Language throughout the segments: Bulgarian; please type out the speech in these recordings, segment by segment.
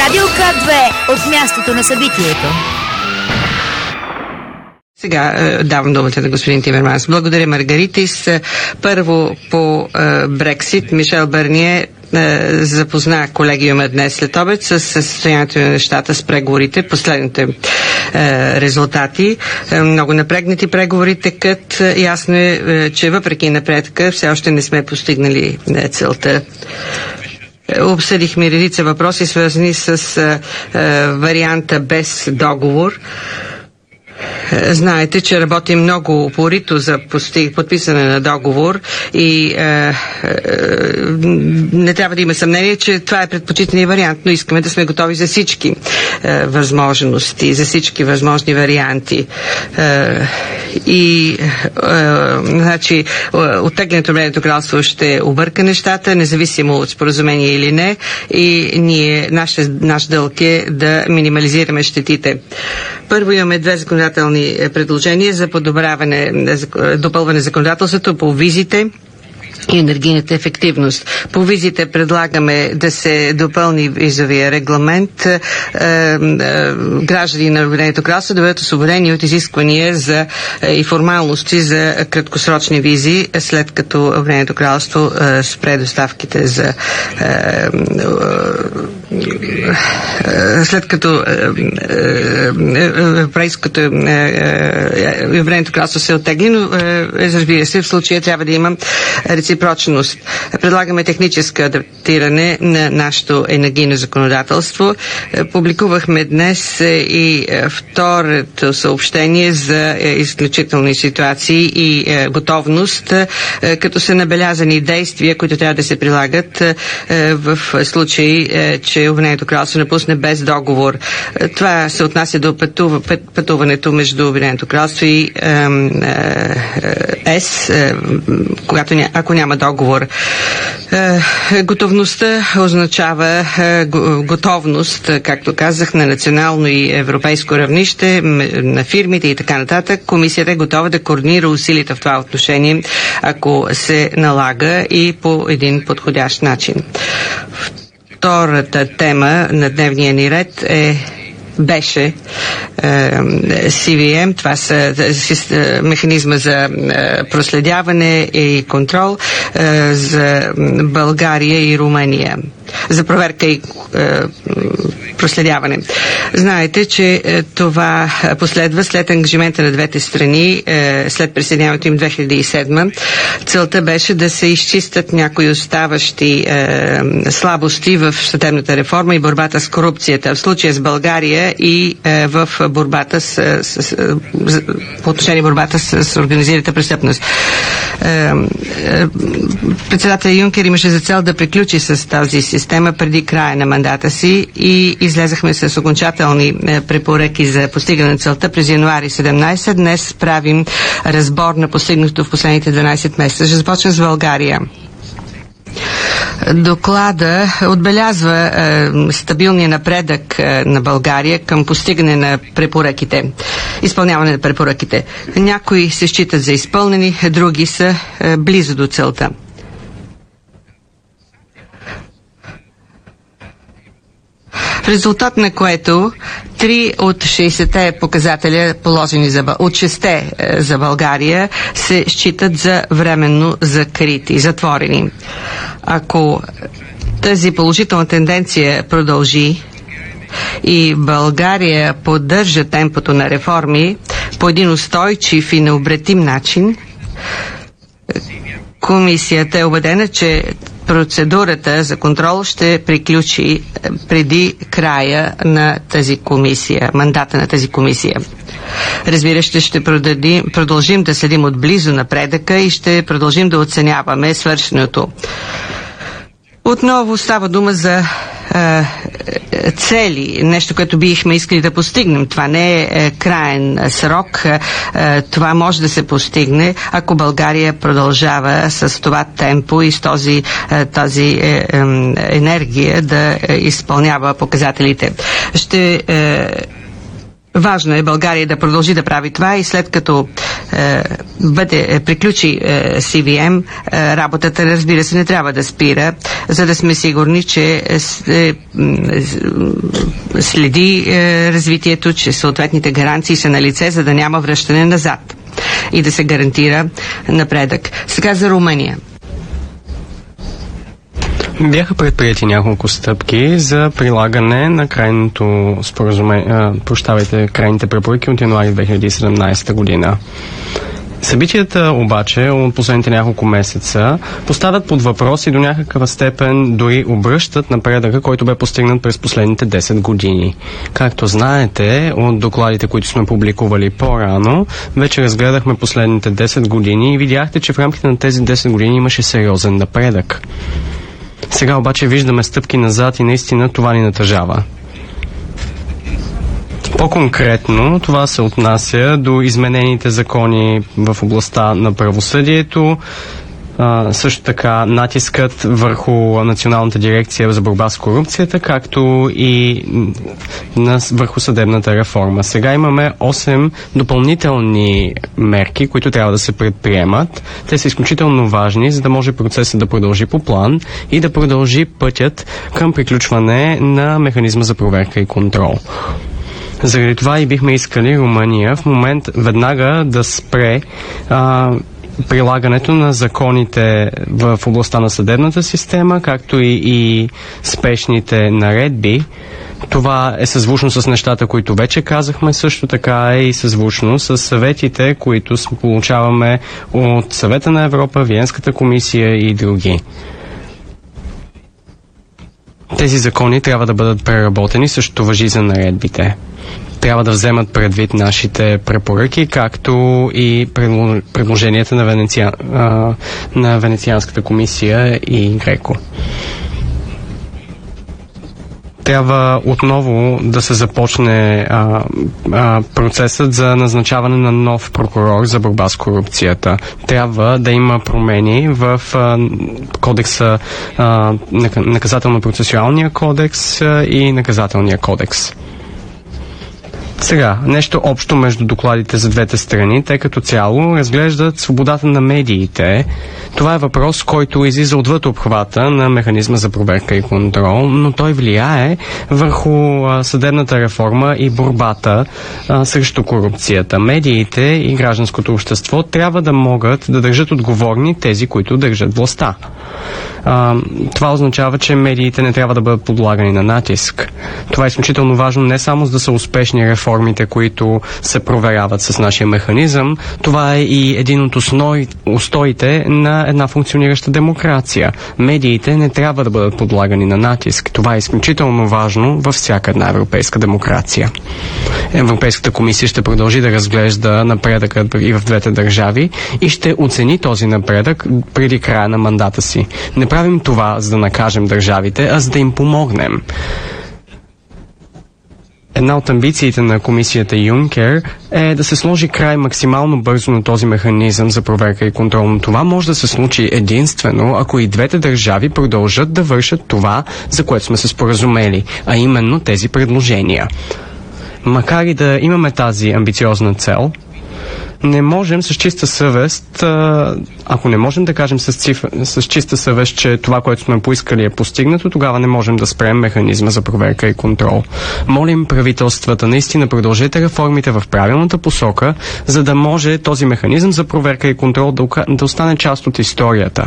Радио К2 от мястото на събитието. Сега давам думата на господин Тимерманс. Благодаря, Маргаритис. Първо по Брексит. Мишел Бърние запозна колегиума днес след обед с състоянието на нещата с преговорите, последните резултати. Много напрегнати преговори текат. Ясно е, че въпреки напредъка все още не сме постигнали целта. Обсъдихме редица въпроси, свързани с варианта без договор. Знаете, че работим много упорито за подписане на договор и не трябва да има съмнение, че това е предпочитания вариант, но искаме да сме готови за всички възможности, за всички възможни варианти. Значи, оттеглянето на Обединеното кралство ще обърка нещата, независимо от споразумение или не, и наш дълг е да минимализираме щетите. Първо имаме две законодателни предложения за подобряване, допълване законодателството по визите и енергийната ефективност. По визите предлагаме да се допълни визовия регламент, граждани на Обединеното кралство да бъдат освободени от изисквания за и формалности за краткосрочни визи, след като Обединеното кралство спре доставките за след като европейското Обединеното кралство се оттегли, но разбира се, в случая трябва да има реципрочност. Предлагаме техническо адаптиране на нашето енергийно законодателство. Публикувахме днес и второто съобщение за изключителни ситуации и готовност, като са набелязани действия, които трябва да се прилагат в случай, че Обединеното кралство напусне без договор. Това се отнася до пътуването между Обединеното кралство и ЕС, ако няма договор. Готовността означава готовност, както казах, на национално и европейско равнище, на фирмите и така нататък. Комисията е готова да координира усилията в това отношение, ако се налага, и по един подходящ начин. Втората тема на дневния ни ред беше CVM, това са механизма за проследяване и контрол за България и Румъния, за проверка и проследяване. Знаете, че това последва след ангажимента на двете страни, след присъединяването им 2007. Целта беше да се изчистят някои оставащи слабости в съдебната реформа и борбата с корупцията. В случая с България и в борбата по отношение борбата с организираната престъпност. Председател Юнкер имаше за цел да приключи с тази система преди края на мандата си и излезахме с окончателни препоръки за постигане на целта през януари 17. Днес правим разбор на постигнато в последните 12 месеца. Ще започна с България. Доклада отбелязва стабилния напредък на България към постигане на препоръките, изпълняване на препоръките. Някои се считат за изпълнени, други са близо до целта. В резултат на което 3 от 60-те показателя, положени от 6-те за България, се считат за временно закрити, затворени. Ако тази положителна тенденция продължи и България поддържа темпото на реформи по един устойчив и необратим начин, комисията е убедена, че процедурата за контрол ще приключи преди края на тази комисия, мандата на тази комисия. Разбира се, ще продължим да следим отблизо напредъка и ще продължим да оценяваме свършеното. Отново става дума за цели, нещо, което бихме искали да постигнем. Това не е краен срок. Това може да се постигне, ако България продължава с това темпо и с тази енергия да изпълнява показателите. Важно е България да продължи да прави това и след като приключи CVM, работата, разбира се, не трябва да спира, за да сме сигурни, че следи развитието, че съответните гаранции са на лице, за да няма връщане назад и да се гарантира напредък. Сега за Румъния. Бяха предприяти няколко стъпки за прилагане на крайните препоръки от януари 2017 година. Събитията обаче от последните няколко месеца поставят под въпрос и до някаква степен дори обръщат напредъка, който бе постигнат през последните 10 години. Както знаете, от докладите, които сме публикували по-рано, вече разгледахме последните 10 години и видяхте, че в рамките на тези 10 години имаше сериозен напредък. Сега обаче виждаме стъпки назад и наистина това ни натъжава. По-конкретно това се отнася до изменените закони в областта на правосъдието, също така натискът върху Националната дирекция за борба с корупцията, както и върху съдебната реформа. Сега имаме 8 допълнителни мерки, които трябва да се предприемат. Те са изключително важни, за да може процесът да продължи по план и да продължи пътят към приключване на механизма за проверка и контрол. Заради това и бихме искали Румъния в момент веднага да спре прилагането на законите в областта на съдебната система, както и спешните наредби. Това е съзвучно с нещата, които вече казахме, също така е и съзвучно с съветите, които получаваме от Съвета на Европа, Виенската комисия и други. Тези закони трябва да бъдат преработени, също важи за наредбите. Трябва да вземат предвид нашите препоръки, както и предложенията на Венецианската комисия и Греко. Трябва отново да се започне процесът за назначаване на нов прокурор за борба с корупцията. Трябва да има промени в кодекса, наказателно-процесуалния кодекс и наказателния кодекс. Сега, нещо общо между докладите за двете страни, те като цяло разглеждат свободата на медиите. Това е въпрос, който излиза отвъд обхвата на механизма за проверка и контрол, но той влияе върху съдебната реформа и борбата срещу корупцията. Медиите и гражданското общество трябва да могат да държат отговорни тези, които държат властта. Това означава, че медиите не трябва да бъдат подлагани на натиск. Това е изключително важно не само за да са успешни реформите, които се проверяват с нашия механизъм, това е и един от устоите на една функционираща демокрация. Медиите не трябва да бъдат подлагани на натиск. Това е изключително важно във всяка една европейска демокрация. Европейската комисия ще продължи да разглежда напредъкът и в двете държави и ще оцени този напредък преди края на мандата си. Не правим това, за да накажем държавите, а за да им помогнем. Една от амбициите на комисията Юнкер е да се сложи край максимално бързо на този механизъм за проверка и контрол. Но това може да се случи единствено, ако и двете държави продължат да вършат това, за което сме се споразумели, а именно тези предложения. Макар и да имаме тази амбициозна цел, не можем с чиста съвест, ако не можем да кажем с чиста съвест, че това, което сме поискали е постигнато, тогава не можем да спрем механизма за проверка и контрол. Молим правителствата наистина продължете реформите в правилната посока, за да може този механизъм за проверка и контрол да остане част от историята.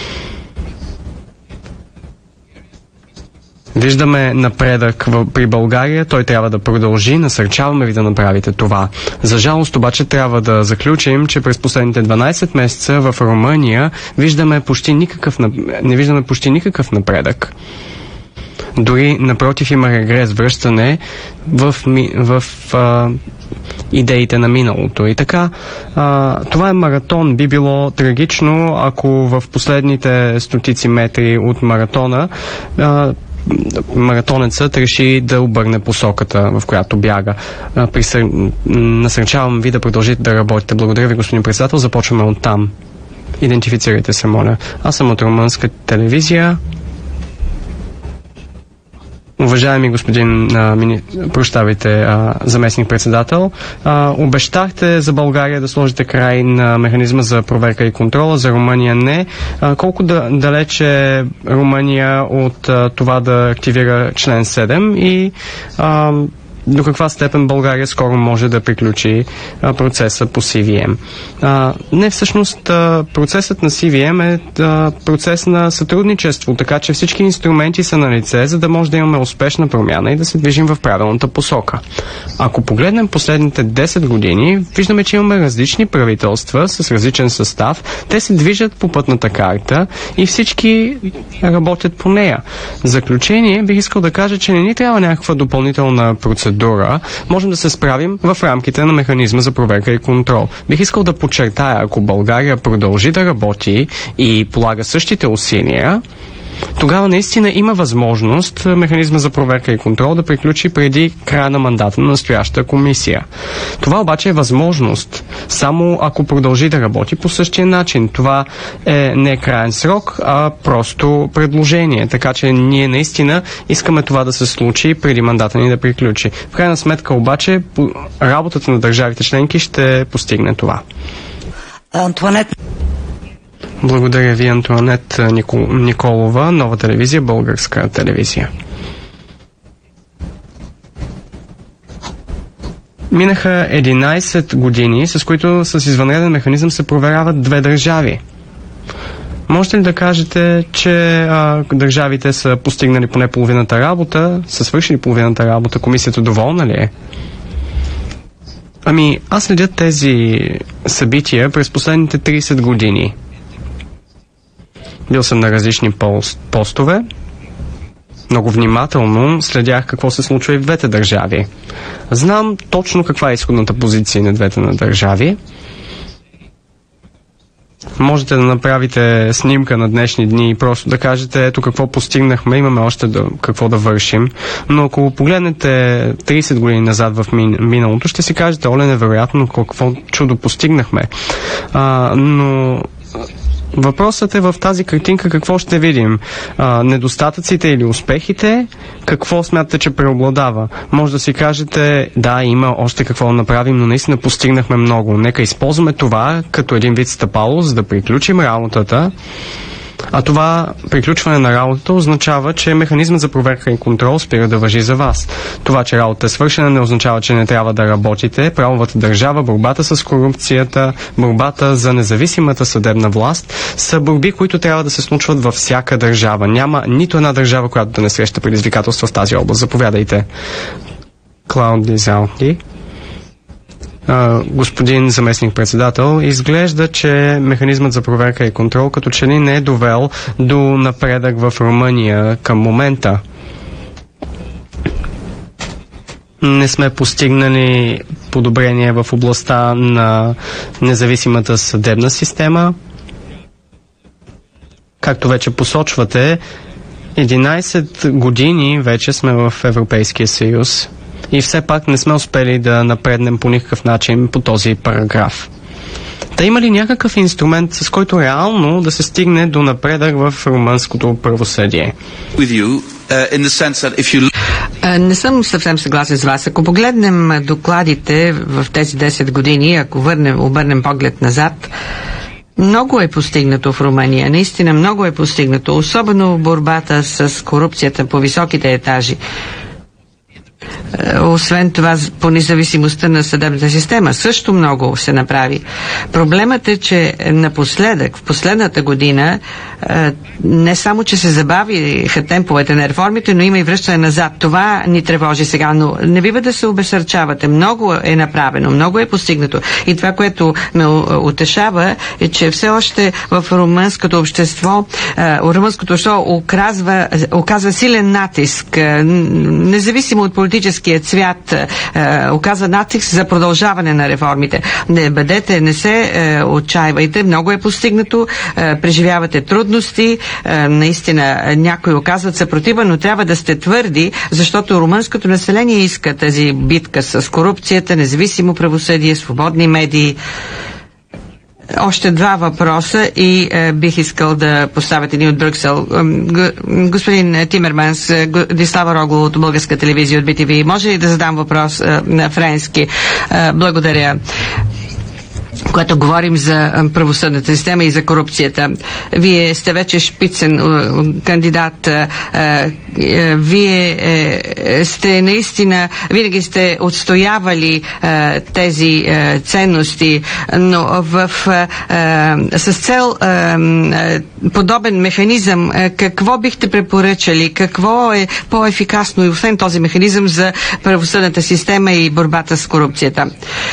Виждаме напредък при България, той трябва да продължи, насърчаваме ви да направите това. За жалост обаче трябва да заключим, че през последните 12 месеца в Румъния не виждаме почти никакъв напредък. Дори напротив има регрес, връщане в идеите на миналото. И така, това е маратон. Би било трагично, ако в последните стотици метри от маратона маратонецът реши да обърне посоката, в която бяга. Насърчавам ви да продължите да работите. Благодаря ви, господин председател. Започваме от там. Идентифицирайте се, моля. Аз съм от румънска телевизия. Уважаеми господин заместник-председател, обещахте за България да сложите край на механизма за проверка и контрола, за Румъния не. Колко далече е Румъния от това да активира член 7 и до каква степен България скоро може да приключи процеса по CVM? Не, всъщност процесът на CVM е процес на сътрудничество, така че всички инструменти са на лице, за да може да имаме успешна промяна и да се движим в правилната посока. Ако погледнем последните 10 години, виждаме, че имаме различни правителства с различен състав. Те се движат по пътната карта и всички работят по нея. В заключение бих искал да кажа, че не ни трябва някаква допълнителна процедура. Можем да се справим в рамките на механизма за проверка и контрол. Бих искал да подчертая, ако България продължи да работи и полага същите усилия, тогава наистина има възможност механизма за проверка и контрол да приключи преди края на мандата на настоящата комисия. Това обаче е възможност, само ако продължи да работи по същия начин. Това не е краен срок, а просто предложение. Така че ние наистина искаме това да се случи преди мандата ни да приключи. В крайна сметка обаче работата на държавите членки ще постигне това. Антуанет. Благодаря ви, Антуанет Николова, Нова телевизия, Българска телевизия. Минаха 11 години, с които с извънреден механизъм се проверяват две държави. Можете ли да кажете, че държавите са постигнали поне половината работа, са свършили половината работа, комисията доволна ли е? Ами, аз следя тези събития през последните 30 години. Бил съм на различни постове. Много внимателно следях какво се случва и в двете държави. Знам точно каква е изходната позиция на двете на държави. Можете да направите снимка на днешни дни и просто да кажете, ето какво постигнахме, имаме още какво да вършим. Но ако погледнете 30 години назад в миналото, ще си кажете, оле, невероятно какво чудо постигнахме. Но въпросът е в тази картинка какво ще видим. Недостатъците или успехите, какво смятате, че преобладава? Може да си кажете, да, има още какво да направим, но наистина постигнахме много. Нека използваме това като един вид стъпало, за да приключим работата. А това приключване на работата означава, че механизмът за проверка и контрол спира да важи за вас. Това, че работа е свършена, не означава, че не трябва да работите. Правовата държава, борбата с корупцията, борбата за независимата съдебна власт са борби, които трябва да се случват във всяка държава. Няма нито една държава, която да не среща предизвикателства в тази област. Заповядайте. Клауди Залти. Господин заместник-председател, изглежда, че механизмът за проверка и контрол като че ли не е довел до напредък в Румъния към момента. Не сме постигнали подобрение в областта на независимата съдебна система. Както вече посочвате, 11 години вече сме в Европейския съюз. И все пак не сме успели да напреднем по никакъв начин по този параграф. Та има ли някакъв инструмент, с който реално да се стигне до напредък в румънското правосъдие? Не съм съвсем съгласен с вас. Ако погледнем докладите в тези 10 години, ако обърнем поглед назад, много е постигнато в Румъния. Наистина много е постигнато, особено в борбата с корупцията по високите етажи. Освен това, по независимостта на съдебната система също много се направи. Проблемът е, че напоследък, в последната година, не само, че се забавиха темповете на реформите, но има и връщане назад. Това ни тревожи сега, но не бива да се обесърчавате. Много е направено, много е постигнато. И това, което ме утешава, е, че все още в румънското общество оказва силен натиск, независимо от политическия цвят, оказва натиск за продължаване на реформите. Не се отчаивайте, много е постигнато, преживявате трудности, наистина някои оказват съпротива, но трябва да сте твърди, защото румънското население иска тази битка с корупцията, независимо правосъдие, свободни медии. още два въпроса и бих искал да поставят един от Брюксел. Господин Тимерманс, Дислава Рогло от Българска телевизия от БТВ. Може ли да задам въпрос на френски? Благодаря. Когато говорим за правосъдната система и за корупцията. Вие сте вече шпицен кандидат. Вие сте наистина, винаги сте отстоявали тези ценности, но с цел подобен механизъм, какво бихте препоръчали? Какво е по-ефикасно и освен този механизъм за правосъдната система и борбата с корупцията?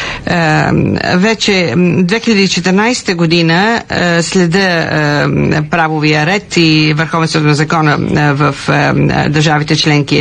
Вече 2014 година следа правовия ред и върховенството на закона в държавите членки.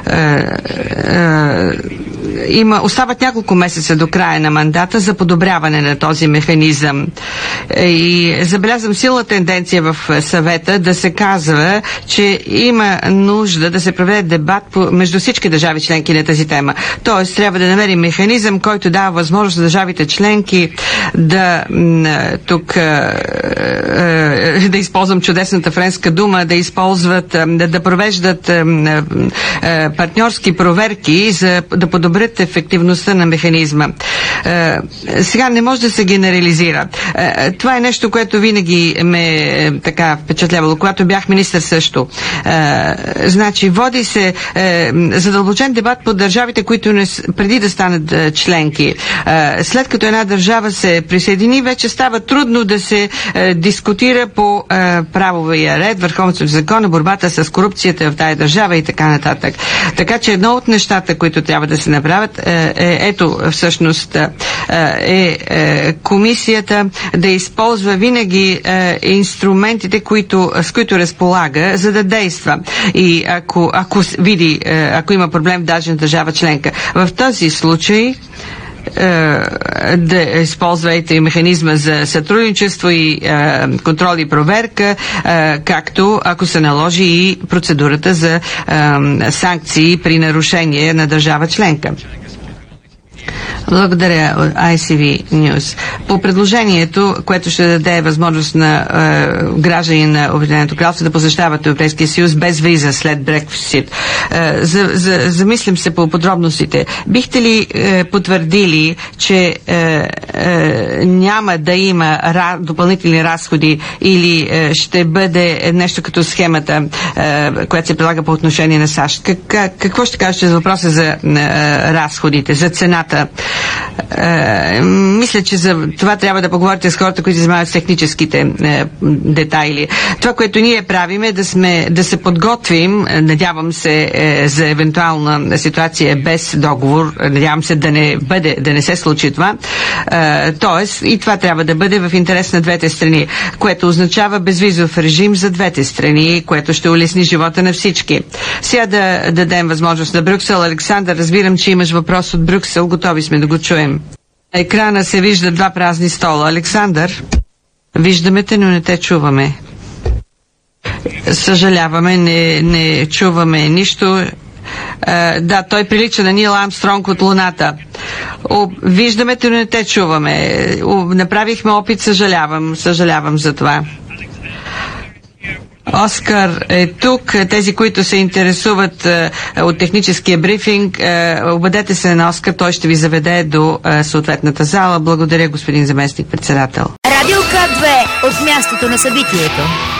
Остават няколко месеца до края на мандата за подобряване на този механизъм. И забелязвам силна тенденция в съвета да се казва, че има нужда да се проведе дебат между всички държави членки на тази тема. Тоест, трябва да намерим механизъм, който дава възможност на държавите членки да тук да използвам чудесната френска дума, да използват, да провеждат партньорски проверки за да подобрят ефективността на механизма. Сега не може да се генерализира. Това е нещо, което винаги ме така впечатлявало. Когато бях министър също. Значи, води се задълбочен дебат по държавите, които преди да станат членки. След като една държава се присъедини, вече става трудно да се дискутира по правовия ред, върховенството на закона, борбата с корупцията в тая държава и така нататък. Така че едно от нещата, които трябва да се направят, всъщност комисията да използва винаги инструментите, с които разполага, за да действа. И ако има проблем в дадена държава членка. В този случай да използвайте и механизма за сътрудничество и контрол и проверка, както ако се наложи и процедурата за санкции при нарушение на държава членка. Благодаря, ICV News. По предложението, което ще даде възможност на граждани на Обединеното кралство да посещават Европейския съюз без виза след Брексит. Замислим се по подробностите. Бихте ли потвърдили, че няма да има допълнителни разходи или ще бъде нещо като схемата, която се прилага по отношение на САЩ? Какво ще кажете за въпроса за разходите, за цената? Мисля, че за това трябва да поговорите с хората, които занимават с техническите детайли. Това, което ние правим е да се подготвим, надявам се, за евентуална ситуация без договор, надявам се да не се случи това. Тоест, и това трябва да бъде в интерес на двете страни, което означава безвизов режим за двете страни, което ще улесни живота на всички. Сега да дадем възможност на Брюксел. Александър, разбирам, че имаш въпрос от Брюксел. Готови сме да го чуем. На екрана се вижда два празни стола. Александър, виждаме те, но не те чуваме. Съжаляваме, не чуваме нищо. Да, той прилича на Нил Армстронг от Луната. Виждаме те, но не те чуваме. Направихме опит, съжалявам за това. Оскар е тук. Тези, които се интересуват от техническия брифинг, обадете се на Оскар, той ще ви заведе до съответната зала. Благодаря, господин заместник председател. Радио К2 от мястото на събитието.